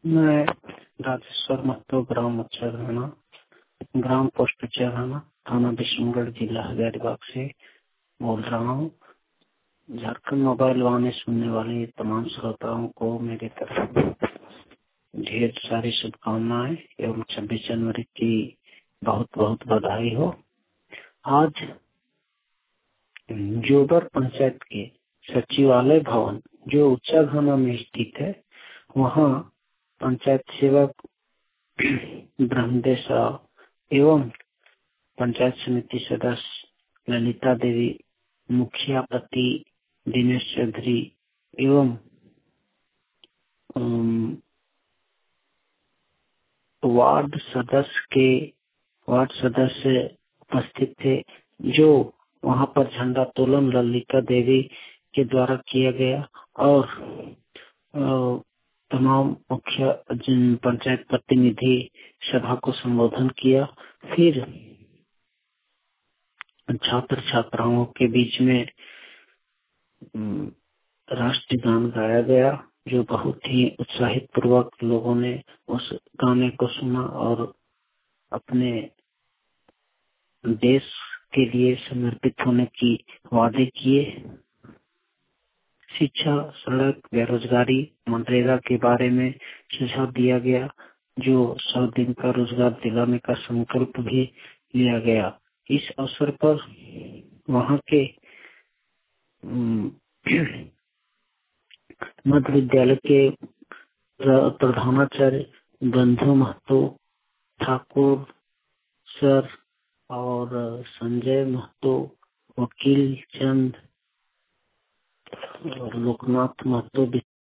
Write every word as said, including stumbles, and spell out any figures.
मैं राजेश्वर महतो, ग्राम चरहाना, ग्राम पोस्ट चरहाना, थाना विष्णुगढ़, जिला हजारीबाग से बोल रहा हूँ। झारखंड मोबाइल वाणी सुनने वाले तमाम श्रोताओं को मेरी तरफ ढेर सारी शुभकामनाएं एवं छब्बीस जनवरी की बहुत बहुत बधाई हो। आज जोबर पंचायत के सचिवालय भवन जो उच्चाघाना में स्थित है, वहाँ पंचायत सेवक ब्रह्मदेव राव एवं पंचायत समिति सदस्य ललिता देवी, मुखिया पति दिनेश चौधरी एवं वार्ड सदस्य के वार्ड सदस्य उपस्थित थे, जो वहां पर झंडा तोलन ललिता देवी के द्वारा किया गया और तमाम मुख्य पंचायत प्रतिनिधि सभा को संबोधन किया। फिर छात्र छात्राओं के बीच में राष्ट्रीय गान गाया गया, जो बहुत ही उत्साहित पूर्वक लोगों ने उस गाने को सुना और अपने देश के लिए समर्पित होने की वादे किए। शिक्षा, सड़क, बेरोजगारी, मनरेगा के बारे में सुझाव दिया गया, जो सौ दिन का रोजगार दिलाने का संकल्प भी लिया गया। इस अवसर पर वहाँ के मध्य विद्यालय के प्रधानाचार्य बंधु महतो, ठाकुर सर और संजय महतो, वकील चंद और लोकनाथ महतो